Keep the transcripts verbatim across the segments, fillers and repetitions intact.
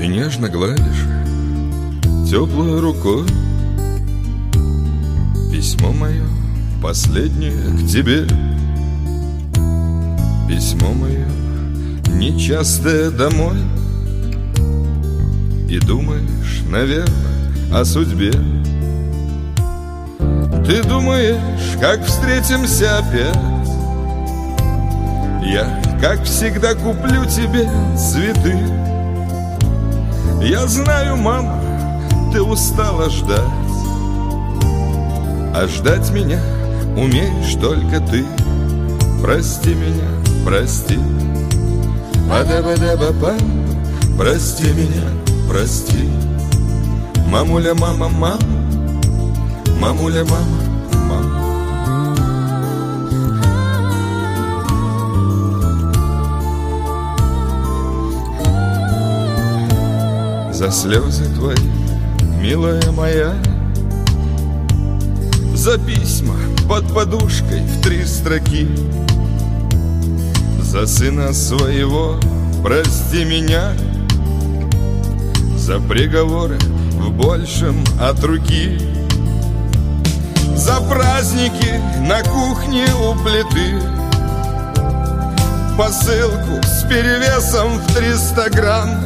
и нежно гладишь теплой рукой письмо мое последнее к тебе. Письмо мое нечастое домой. И думаешь, наверное, о судьбе. Ты думаешь, как встретимся опять. Я, как всегда, куплю тебе цветы. Я знаю, мама, ты устала ждать, а ждать меня умеешь только ты. Прости меня, прости. Ба-да-ба-да-ба-ба. Прости меня, прости. Мамуля, мама, мама. Мамуля, мама, мама. За слезы твои, милая моя, за письма под подушкой в три строки, за сына своего прости меня, за приговоры в большем от руки, за праздники на кухне у плиты, посылку с перевесом в триста грамм,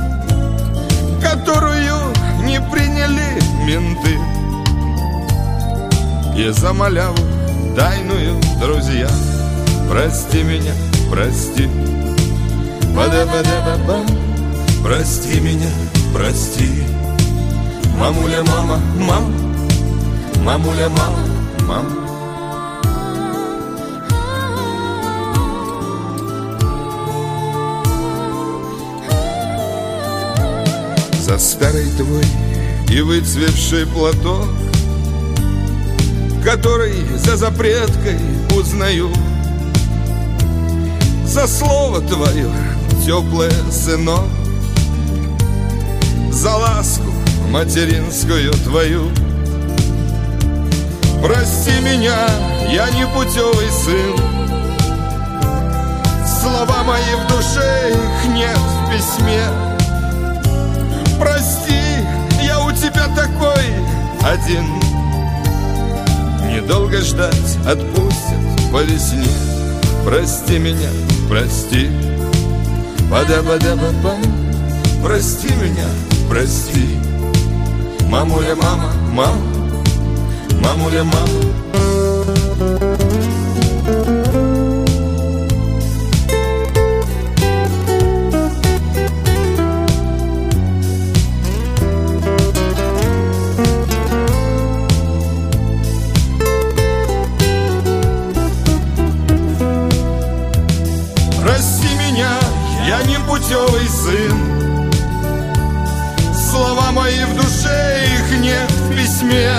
которую не приняли менты, и за маляву тайную друзья. Прости меня, прости. Ба-да-ба-да-ба-ба. Прости меня, прости. Мамуля, мама, мам. Мамуля, мама, мам. За старый твой и выцветший платок, который за запреткой узнаю, за слово твое теплое, сынок, за ласку материнскую твою. Прости меня, я не путевый сын, слова мои в душе, их нет в письме. Прости, я у тебя такой один, недолго ждать отпустят по весне. Прости меня, прости. Ба-да-ба-да-ба-ба. Прости меня, прости. Мамуля, мама, мам. Мамуля, мама. Прости меня, я не путевый сын, слова мои в душе, их нет в письме.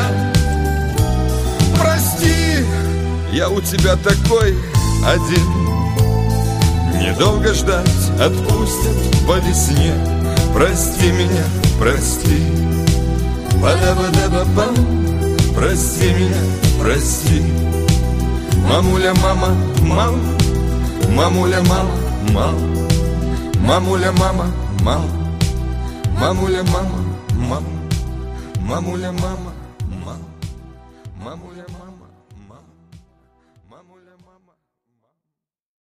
Прости, я у тебя такой один, недолго ждать отпустят по весне. Прости меня, прости. Ба-да-ба-да-ба-бам. Прости меня, прости. Мамуля, мама, мам. Мамуля, мама, мам. Мамуля, мама, мам. Мамуля, мама, мам. Мамуля, мама, мам. Мамуля, мама, мам. Мамуля, мама.